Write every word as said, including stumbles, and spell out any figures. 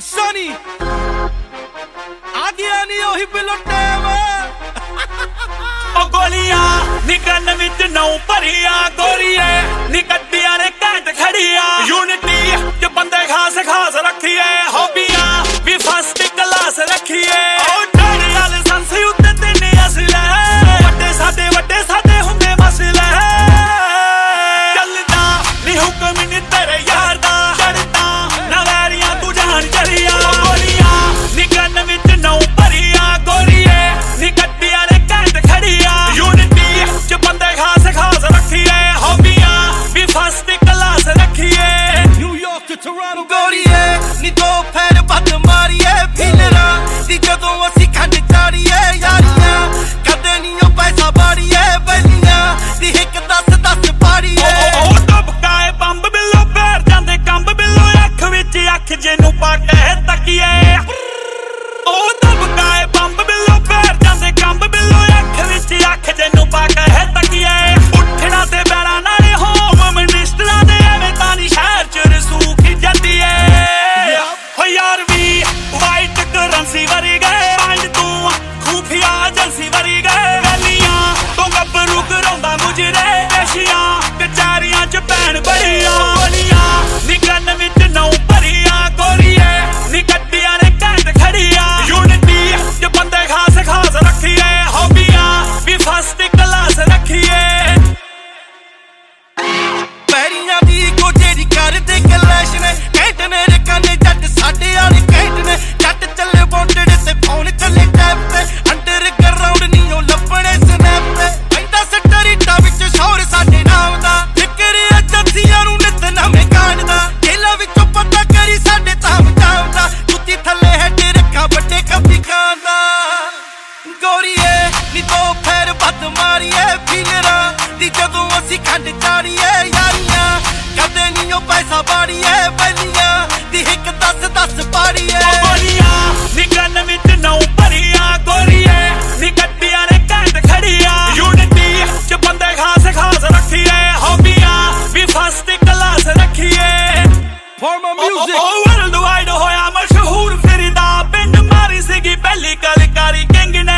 Sunny आ गया नी ओही below time ओ गोलियां नी गन विच नौ भरिया गोरीए नी गड्डियां ने घैंट खड़िया यूनिटी च बंदे खास खास रखिए हॉबियां भी फर्स्ट क्लास रखिए ओ डर वाले संसी उत्ते तीन असले वड्डे साडे वड्डे साडे हुंदे मसले चलदा नी हुक्म नी तेरे यार दा चढ़दा ना वैरियां तू जान चलिया गोलियां नी गन विच नौ भरिया गोरीए नी गड्डियां ने घैंट खड़िया यूनिटी च बंदे खास खास रखिए हॉबियां भी फर्स्ट क्लास रखिए न्यूयॉर्क टू टोरंटो गोरीए नी दो पैर बद मारिए फीलरा दी जदों असी खंड चाड़िए यारियां कदे नी ओ पैसा बाड़िए बलियां दी हिक दस दस पाड़िए ओ दबकाए बंब बिलो पैर जांदे कंब बिलो अख विच अख जेनू पा के तकिए ओ दबकाए बंब बिलो पैर जांदे कंब बिलो अख विच अख जेनू पा के तकिए उठना ते बैठा नाले होम मिनिस्टरां दे एवें तानी शहर च रसूख जंदी है हो यार वी वाइट करेंसी वरी गए माइंड तू खुफिया एजेंसी वरी गए गलियां तो गब्बरू करांदा मुजरे एशिया कचहरियां च पैण बड़िया गोलियां नी गन विच नौ भरिया गोरीए नी गड्डियां ने घैंट खड़िया यूनिटी च बंदे खास खास रखिए हॉबियां भी फर्स्ट क्लास रखिए पैरियां दी गोजेरी कर दे कलैश ने घैंट ने रकाने जट साडे वाले घैंट ने जट चले वांटेड ते फोन चले टैप ते अंडरग्राउंड नी ओ लपणे स्नैप ते पैंदा सटरीटा विच शोर साडे नाम दा फिकर एजेंसियां नूं नित नवें कांड दा जेला विचों पता करी साडे ताम जाम दा जुੱਤੀ थल्ले हैड रखा ਵੱਡੇ खपी खान दा गोरीए नी दो पैर बद मारिए फीलरा दी जदों असी खंड चाड़िए यारियां कदे नी ओ पैसा बाड़िए बलियां दी हिक दस दस पाड़िए गोलियां नी गन विच नौ भरिया गोरीए नी गड्डियां ने घैंट खड़िया यूनिटी च बंदे खास खास रखिए हॉबियां भी फर्स्ट क्लास रखिए फॉर्मर म्यूजिक ओ वर्ल्ड वाइड होया मशहूर फिरदा पिंड मारी सीगी पहली कलकारी किंग ने